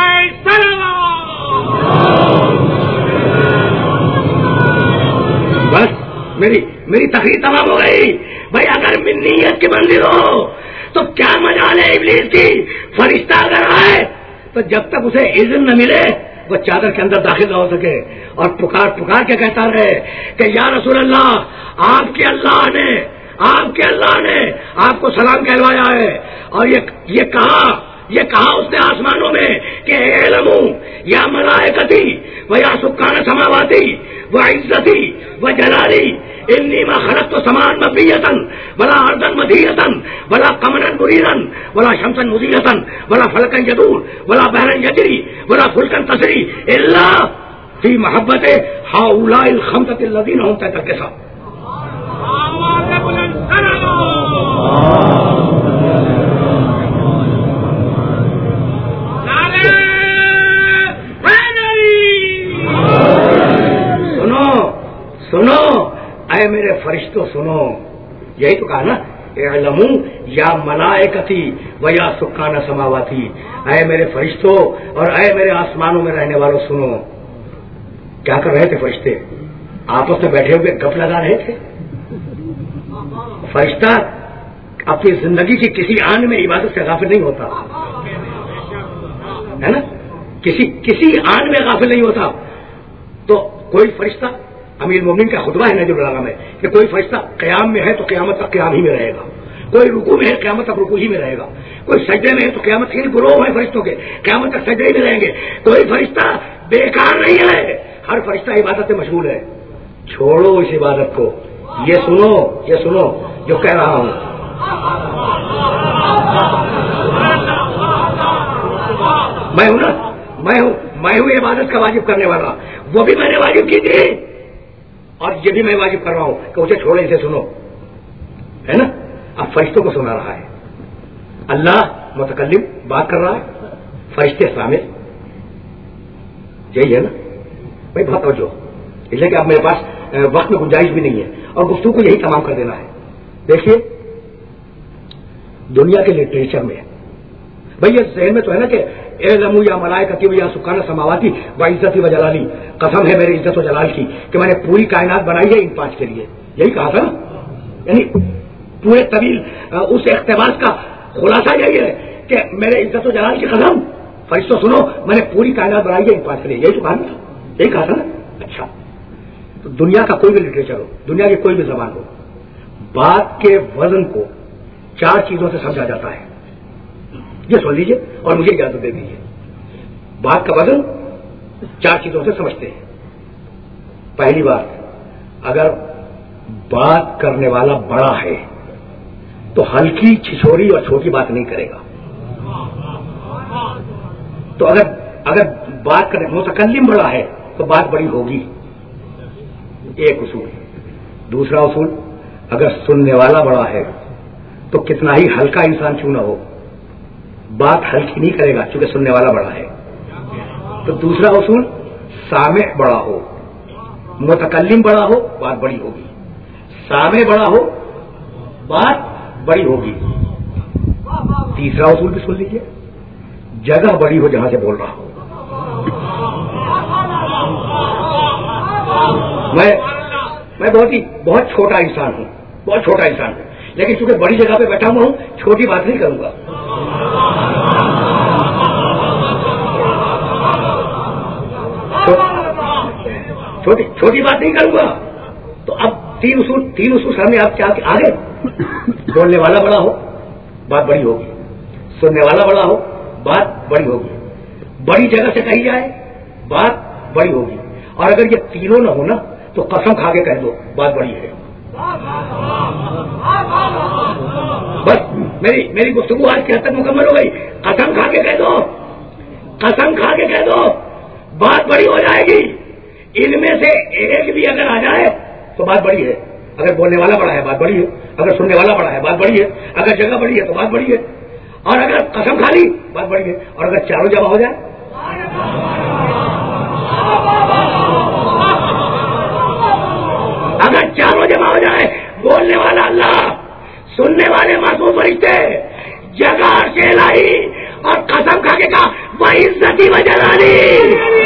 بس میری تقریر تمام ہو گئی بھائی۔ اگر منیت کی منزل ہو تو کیا مجال ہے ابلیس کی؟ فرشتہ اگر آئے تو جب تک اسے اذن نہ ملے وہ چادر کے اندر داخل نہ ہو سکے، اور پکار کے کہتا رہے کہ یا رسول اللہ، آپ کے اللہ نے آپ کو سلام کہلوایا ہے، اور یہ کہا اس نے آسمانوں میں کہ اعلموا یا ملائکتی و یا سکان سماواتی و عزتی و جلالی انی ما خلقت سماء مبنیۃ ولا ارضا مدیۃ ولا قمرا منیرا ولا شمسا مضیئۃ ولا فلکا یدور ولا بحرا یجری ولا فلکا تسری الا فی محبت هؤلاء الخمسة الذین هم تحت الكساء۔ سنو اے میرے فرشتوں سنو، یہی تو کہا نا، اعلموا یا ملائکتی و یا سکان سماواتی، اے میرے فرشتوں اور اے میرے آسمانوں میں رہنے والوں سنو۔ کیا کر رہے تھے فرشتے؟ آپس میں بیٹھے ہوئے گپ لگا رہے تھے۔ فرشتہ اپنی زندگی کی کسی آن میں عبادت سے غافل نہیں ہوتا ہے نا، کسی آن میں غافل نہیں ہوتا۔ تو کوئی فرشتہ، امیر مومنین کا خطبہ ہے نجم البلاغہ میں کہ کوئی فرشتہ قیام میں ہے تو قیامت تک قیام ہی میں رہے گا، کوئی رکوع میں ہے قیامت تک رکوع ہی میں رہے گا، کوئی سجدے میں ہے تو قیامت کے گروہ ہے فرشتوں کے، قیامت تک سجدے ہی میں رہیں گے۔ کوئی فرشتہ بیکار نہیں ہے، ہر فرشتہ عبادت سے مشغول ہے۔ چھوڑو اس عبادت کو، یہ سنو جو کہہ رہا ہوں۔ میں ہوں نا، میں ہوں عبادت کا واجب کرنے والا، وہ بھی میں نے واجب کی تھی اور یہ بھی میں واجب کر رہا ہوں کہ اسے چھوڑے، اسے سنو، ہے نا۔ اب فرشتوں کو سنا رہا ہے، اللہ متکلم بات کر رہا ہے، فرشتے شامل، یہی ہے نا بھائی۔ بہت توجہ، اس لیے کہ اب میرے پاس وقت میں گنجائش بھی نہیں ہے اور گفتگو کو یہی تمام کر دینا ہے۔ دیکھیے دنیا کے لٹریچر میں بھائی یہ ذہن میں تو ہے نا کہ اعلموا یا ملائکتی و یا سکان سماواتی و عزتی و جلالی، قسم ہے میری عزت و جلال کی کہ میں نے پوری کائنات بنائی ہے ان پانچ کے لیے، یہی کہا تھا نا۔ یعنی پورے طویل اس اقتباس کا خلاصہ یہی ہے کہ میرے عزت و جلال کی قسم فرشتوں سنو، میں نے پوری کائنات بنائی ہے ان بات کے لیے، یہی تو کہا نا، یہی کہا تھا نا. اچھا تو دنیا کا کوئی بھی لٹریچر ہو، دنیا کی کوئی بھی زبان ہو، بات کے وزن کو 4 چیزوں سے سمجھا جاتا ہے. یہ سن لیجیے اور مجھے اجازت دے دیجیے. بات کا وزن 4 چیزوں سے سمجھتے ہیں. پہلی بات، اگر بات کرنے والا بڑا ہے تو ہلکی چھچوری اور چھوٹی بات نہیں کرے گا. تو اگر بات کرنے متکلم بڑا ہے تو بات بڑی ہوگی. ایک اصول. دوسرا اصول، اگر سننے والا بڑا ہے تو کتنا ہی ہلکا انسان کیوں نہ ہو بات ہلکی نہیں کرے گا چونکہ سننے والا بڑا ہے. تو دوسرا اصول، سامع بڑا ہو، متکلم بڑا ہو، بات بڑی ہوگی. سامع بڑا ہو، بات بڑی ہوگی. تیسرا اصول بھی سن لیجیے، جگہ بڑی ہو جہاں سے بول رہا ہوں. میں بہت چھوٹا انسان ہوں، بہت چھوٹا انسان ہوں، لیکن چونکہ بڑی جگہ پہ بیٹھا ہوا ہوں چھوٹی بات نہیں کروں گا. چھوٹی بات نہیں کروں گا. تو اب تین اصول سامنے آپ کیا آگے. بولنے والا بڑا ہو، بات بڑی ہوگی. سننے والا بڑا ہو، بات بڑی ہوگی. بڑی جگہ سے کہی جائے، بات بڑی ہوگی. اور اگر یہ تینوں نہ ہو نا تو قسم کھا کے کہہ دو بات بڑی ہے. بس میری گفتگو آج کی حد تک مکمل ہو گئی. قسم کھا کے کہہ دو، قسم کھا کے کہہ دو بات بڑی ہو جائے گی. ان میں سے ایک بھی اگر آ جائے تو بات بڑی ہے. اگر بولنے والا بڑا ہے بات بڑی ہے، اگر سننے والا بڑا ہے بات بڑی ہے، اگر جگہ بڑی ہے تو بات بڑی ہے، اور اگر قسم کھا لی بات بڑی ہے. اور اگر چاروں جمع ہو جائے، اگر چاروں جمع ہو جائے، بولنے والا اللہ، سننے والے معصوم فرشتے، جگہ سے لائی اور قسم کھا کے کہا وہ عزتی و جلالی.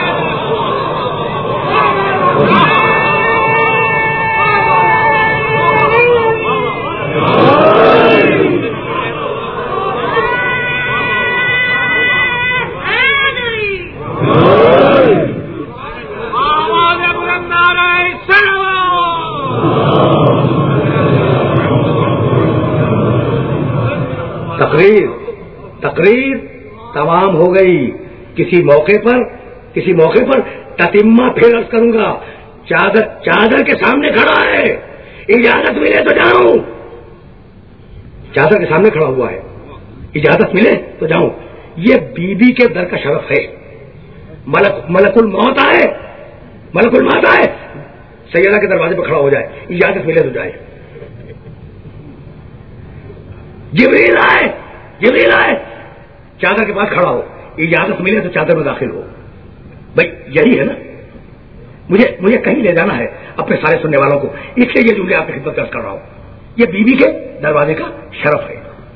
تقریر تمام ہو گئی. کسی موقع پر تتمہ پھر عرض کروں گا. چادر کے سامنے کھڑا ہے، اجازت ملے تو جاؤں. چادر کے سامنے کھڑا ہوا ہے، اجازت ملے تو جاؤں. یہ بی بی کے در کا شرف ہے. ملک الموت آئے سیدہ کے دروازے پہ کھڑا ہو جائے، اجازت ملے تو جائے. جبریل آئے چادر کے پاس کھڑا ہو، اجازت ملے تو چادر میں داخل ہو. بھائی یہی ہے نا. مجھے کہیں لے جانا ہے اپنے سارے سننے والوں کو، اس لیے یہ جملے آپ کی خدمت درج کر رہا ہوں. یہ بیوی کے دروازے کا شرف ہے.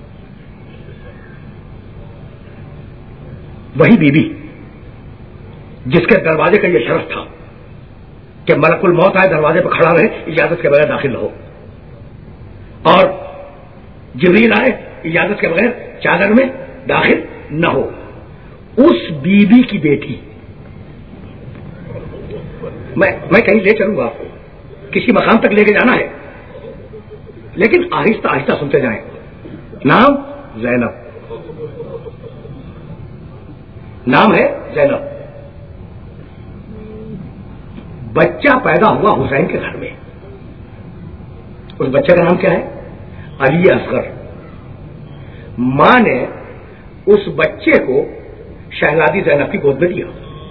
وہی بیوی جس کے دروازے کا یہ شرف تھا کہ ملک الموت آئے دروازے پہ کھڑا رہے، اجازت کے بغیر داخل نہ ہو، اور جبریل آئے اجازت کے بغیر چادر میں داخل نہ ہو. اس بیوی کی بیٹی، میں کہیں لے چلوں گا آپ کو، کسی مقام تک لے کے جانا ہے، لیکن آہستہ آہستہ سنتے جائیں. نام ہے زینب. بچہ پیدا ہوا حسین کے گھر میں. اس بچے کا نام کیا ہے؟ علی اصغر. ماں نے اس بچے کو شہزادی زینب کی گود میں دیا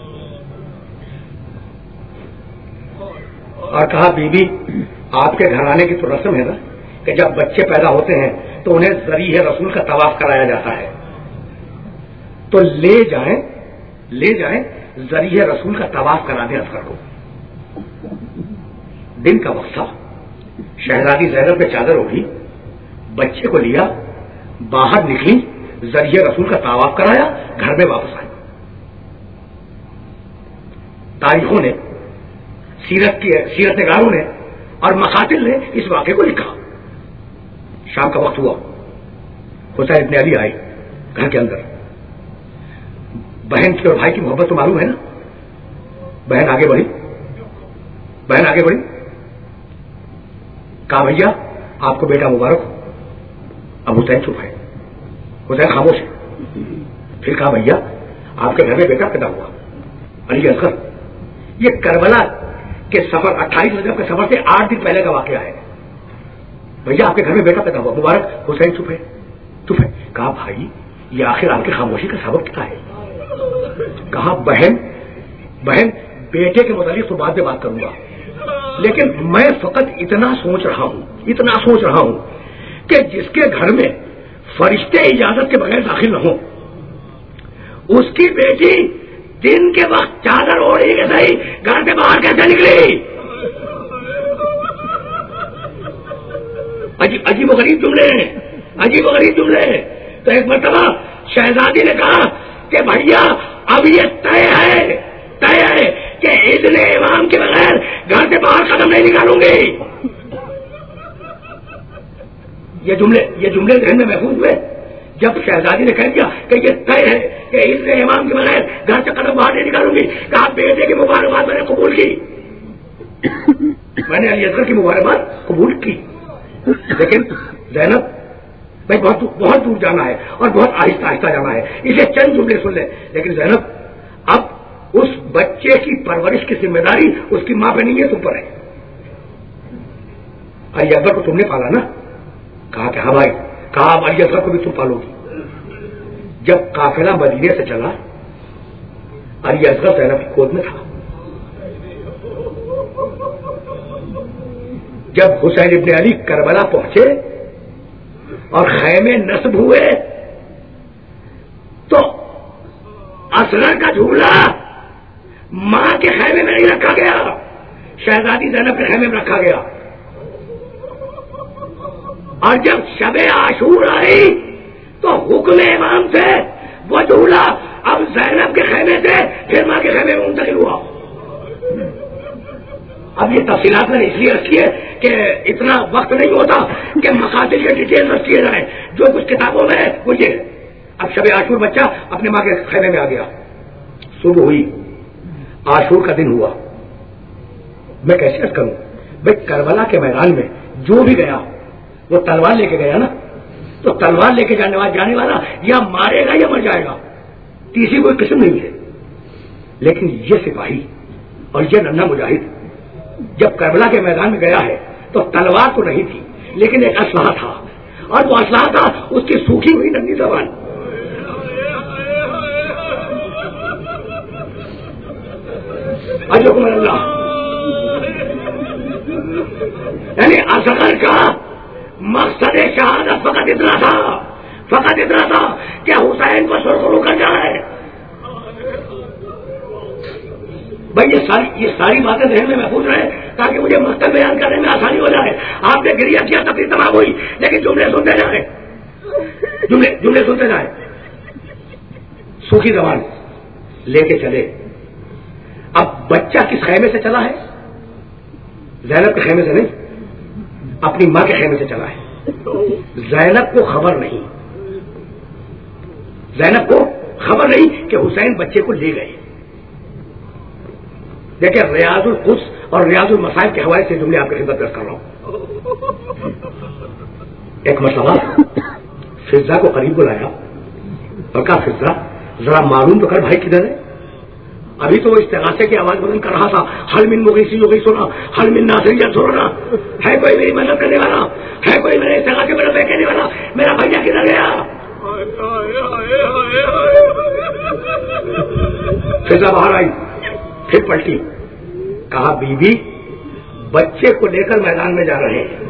اور کہا بی بی آپ کے گھرانے کی تو رسم ہے نا کہ جب بچے پیدا ہوتے ہیں تو انہیں ذریح رسول کا طواف کرایا جاتا ہے، تو لے جائیں ذریح رسول کا طواف کرا دیں اصغر کو. دن کا وقت تھا، شہزادی زینب پہ چادر اٹھی، بچے کو لیا، باہر نکلی، ذریح رسول کا طواف کرایا، گھر میں واپس آئی. تاریخوں نے، سیرت نگاروں نے اور مقاتل نے اس واقعے کو لکھا. شام کا وقت ہوا، حسین ابن علی آئے گھر کے اندر. بہن کی اور بھائی کی محبت تو معلوم ہے نا. بہن آگے بڑھی, کہا بھیا آپ کو بیٹا مبارک ہو. اب حسین چپ ہے, حسین خاموش ہے. پھر کہا بھیا آپ کے گھر میں بیٹا پیدا ہوا علی اصغر. یہ کربلا کے سفر 28 رجب کے سفر سے 8 دن پہلے کا واقعہ ہے. بھیا آپ کے گھر میں بیٹا پیدا ہوا مبارک. حسین چپ ہے. کہا بھائی یہ آخر آپ کی خاموشی کا سبب کیا ہے؟ کہا بہن بیٹے کے متعلق تو بعد میں بات کروں گا, لیکن میں فقط اتنا سوچ رہا ہوں کہ جس کے گھر میں فرشتے اجازت کے بغیر داخل نہ ہوں, اس کی بیٹی دن کے وقت چادر اوڑھی کے صحیح گھر سے باہر کیسے نکلی؟ عجیب و غریب جملے ہیں. تو ایک مرتبہ شہزادی نے کہا کہ بھیا اب یہ طے ہے کہ اذن امام کے بغیر گھر سے باہر قدم نہیں نکالوں گی. یہ جملے ذہن میں محفوظ ہوئے جب شہزادی نے کہہ دیا کہ یہ طے ہے کہ اذن امام کے بغیر گھر سے قدم باہر نہیں نکالوں گی. کہا بیٹے کی مبارکباد میں نے قبول کی. میں نے علی اصغر کی مبارکباد قبول کی, لیکن زینب بھائی بہت دور جانا ہے اور بہت آہستہ جانا ہے, اسے چند جملے سن لیں. لیکن زینب اب اس بچے کی پرورش کی ذمہ داری اس کی ماں پہ نہیں ہے, تم پر ہے. علی اصغر کو تم نے پالا نا؟ کہا کہ ہاں بھائی. کہا اب علی اصغر کو بھی تم پالو گی. جب قافلہ مدینے سے چلا علی اصغر زینب کی گود میں تھا. جب حسین ابن علی کربلا پہنچے اور خیمے نصب ہوئے تو اصغر کا جھولا ماں کے خیمے میں نہیں رکھا گیا, شہزادی زینب کے خیمے میں رکھا گیا. اور جب شب عاشور آئی تو حکم امام سے وہ جھولا اب زینب کے خیمے سے پھر ماں کے خیمے میں منتقل ہوا. اب یہ تفصیلات میں اس لیے رکھی ہے کہ اتنا وقت نہیں ہوتا کہ مقاصد کے ڈیٹیل رکھ کیے جائیں. جو کچھ کتابوں میں ہے وہ یہ. اب شب عاشور بچہ اپنے ماں کے خیمے میں آ گیا. صبح ہوئی, عاشور کا دن ہوا. میں کیسے عرض کروں بھائی, کربلا کے میدان میں جو بھی گیا وہ تلوار لے کے گیا نا, تو تلوار لے کے جانے والا یا مارے گا یا مر جائے گا, تیسری کوئی قسم نہیں ہے. لیکن یہ سپاہی اور یہ ننھا مجاہد جب کربلا کے میدان میں گیا ہے تو تلوار تو نہیں تھی لیکن ایک اسلحہ تھا, اور وہ اسلحہ تھا اس کی سوکھی ہوئی ننھی زبان. اجرکم اللہ. یعنی اصغر کا مقصد شہادت فقط اتنا تھا کہ حسین کو سرخرو کر جائے. بھائی یہ ساری باتیں ذہن میں محفوظ رہے تاکہ مجھے مقصد بیان کرنے میں آسانی ہو جائے. آپ نے گریہ کیا, تقریر تمام ہوئی, لیکن جملے سنتے جائیں. سوکھی زبان لے کے چلے. اب بچہ کس خیمے سے چلا ہے؟ زینب کے خیمے سے نہیں, اپنی ماں کے خیمے سے چلا ہے. زینب کو خبر نہیں کہ حسین بچے کو لے گئے. دیکھیں ریاض القدس اور ریاض المصائب کے حوالے سے جملے آپ کی خدمت کر رہا ہوں. ایک مرتبہ فضا کو قریب بلایا اور کہا فضا ذرا معلوم تو کر بھائی کدھر ہے. ابھی تو وہ استغاثے کی آواز بلند کر رہا تھا, حل من مغیث یغیثنا حل من ناصر ینصرنا. ہے کوئی میری مدد کرنے والا, ہے کوئی میرے استغاثے پر کہنے والا, میرا بھیا کدھر گیا؟ فضا باہر آئی, پھر پلٹی, کہا بی بی بچے کو لے کر میدان میں جا رہے ہیں.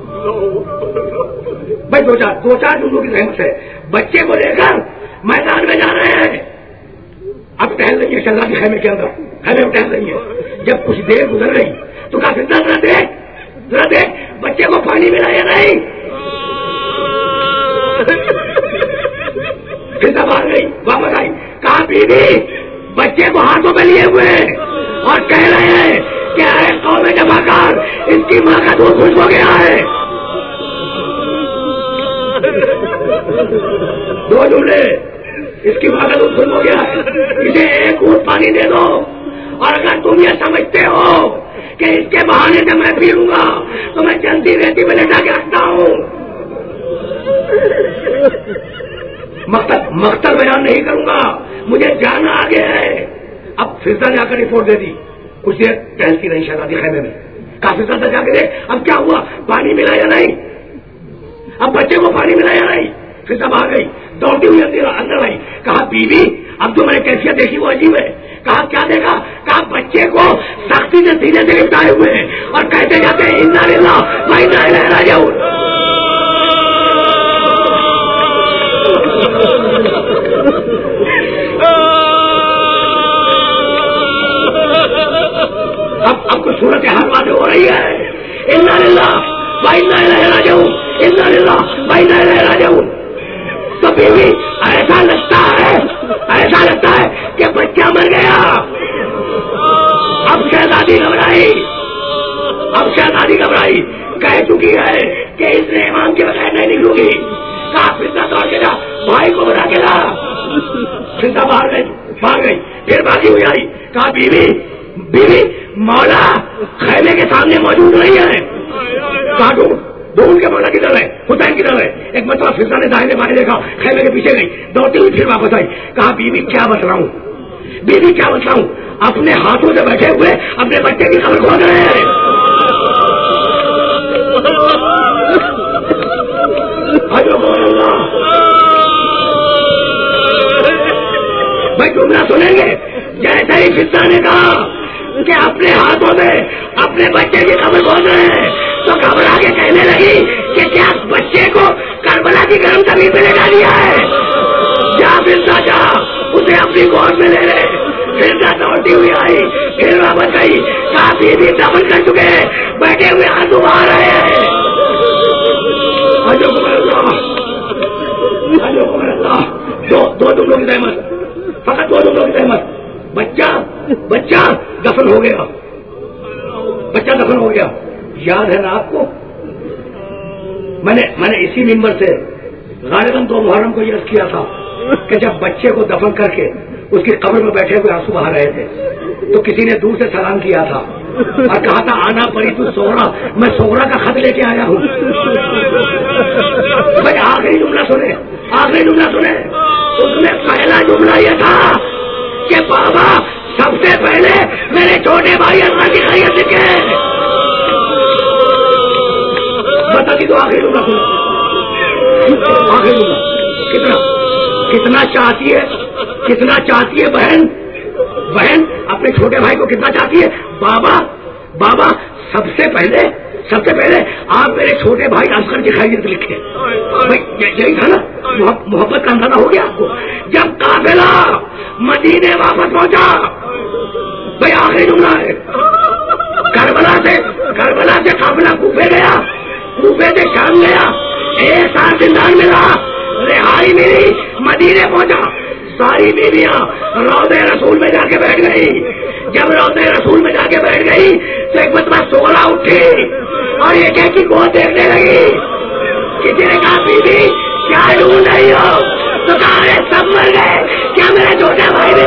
بھائی دو چار جملوں کی رحمت ہے, بچے کو لے کر میدان میں جا رہے ہیں. اب ٹہل رہی ہے شہزادی خیمے کے اندر, خیمے میں ٹہل رہی ہے. جب کچھ دیر گزر گئی تو کہا ذرا دیکھ بچے کو پانی ملا یا نہیں. پھر باہر گئی, واپس آئی, کہا بیوی بچے کو ہاتھوں میں لیے ہوئے اور کہہ رہے ہیں کہ اے قوم جماعت اس کی ماں کا دودھ خوش ہو گیا ہے. دو جملے، اس کی بات سن ہو گیا ہے، اسے ایک گھونٹ پانی دے دو، اور اگر تم یہ سمجھتے ہو کہ اس کے بہانے سے میں پی لوں گا تو میں جلدی رہتی میں لٹا کے رکھتا ہوں. مقصد بیان نہیں کروں گا، مجھے جانا آگے ہے. اب فضا نے آ کر رپورٹ دے دی، کچھ دیر ٹہلتی رہی شہزادی خیمے میں، کافی زیادہ جا کے دیکھ اب کیا ہوا، پانی ملا یا نہیں، اب بچے کو پانی ملا یا نہیں. فضا باہر گئی، دوڑتی ہوئی اندر آئی، کہا بیوی اب جو میں نے کیفیت دیکھی وہ عجیب ہے. کہا کیا دیکھا؟ کہا بچے کو سختی سے سینے سے لپٹائے ہوئے ہیں اور کہتے جاتے ہیں انا للہ و انا الیہ راجعون. اب کو صورت حال واضح ہو رہی ہے، انا للہ و انا الیہ راجعون، انا للہ و انا الیہ راجعون. تو بیوی ایسا لگتا ہے کہ بچہ مر گیا. اب شہزادی گھبرائی، کہہ چکی ہے کہ اس نے امام کے بغیر نہیں نکلوں گی. کہا فضا دوڑ کے جا، بھائی کو بنا کے لا. فضا باہر گئی، پھر باقی ہوئی آئی. کہا بیوی مولا خیمے کے سامنے موجود نہیں ہے. کہا ڈھونڈ کے مولا کدھر ہے، حسین کدھر ہے. ایک مرتبہ فضا نے دائیں بائیں دیکھا، خیمے کے پیچھے گئی، دوڑتی ہوئی پھر واپس آئی. کہا بیوی کیا بتلاؤں، اپنے ہاتھوں سے بیٹھے ہوئے اپنے بچے کی خبر کھود رہے ہیں. بھائی جملہ سنیں گے، جیسے ہی فضا نے کہا کہ اپنے ہاتھوں میں اپنے بچے کی خبر کھود رہے ہیں تو گھبرا کے کہنے لگی کہ کیا بچے کو کربلا کی گرم زمین پہ لٹا دیا ہے. جا فضا جا، اسے اپنی گود میں لے لے. فضا دوڑتی ہوئی آئی، پھر واپس آئی. کافی بھی دفن کر چکے ہیں، بیٹھے ہوئے آنسو بہا رہے ہیں. دو جملوں کی زحمت، فقط دو جملوں کی زحمت. بچہ دفن ہو گیا. یاد ہے نا آپ کو، میں نے اسی ممبر سے غالباً 2 محرم کو یہ کیا تھا کہ جب بچے کو دفن کر کے اس کی قبر میں بیٹھے ہوئے آنسو بہا رہے تھے تو کسی نے دور سے سلام کیا تھا اور کہا تھا آنا پڑی تو سوگرا، میں سوگرا کا خط لے کے آیا ہوں. بھائی آخری جملہ سنے. اس میں پہلا جملہ یہ تھا کہ بابا سب سے پہلے میرے چھوٹے بھائی اللہ کی خیریت لکھے. بتا دی تو آخری جملہ سنا. آخری جملہ کتنا چاہتی ہے بہن اپنے چھوٹے بھائی کو کتنا چاہتی ہے. بابا سب سے پہلے آپ میرے چھوٹے بھائی اصغر کی خیریت لکھے. یہی تھا نا، محبت کا اندازہ ہو گیا آپ کو. جب قافلہ مدینے واپس پہنچا، بھائی آخری جملہ ہے، کربلا سے قافلہ کوفے گیا، کوفے سے شام گیا، 1 سال زندان میں رہا، رہائی ملی، مدینے پہنچا. ساری بیویاں روضہ رسول میں جا کے بیٹھ گئی. جب روضہ رسول میں جا کے بیٹھ گئی تو ایک مرتبہ سوگرا اٹھی اور ایک ایک کی گود دیکھنے لگی. کسی نے کہا بیوی کیا ڈھونڈ رہی ہو؟ تو کہا سب مر گئے، کیا میرا چھوٹا بھائی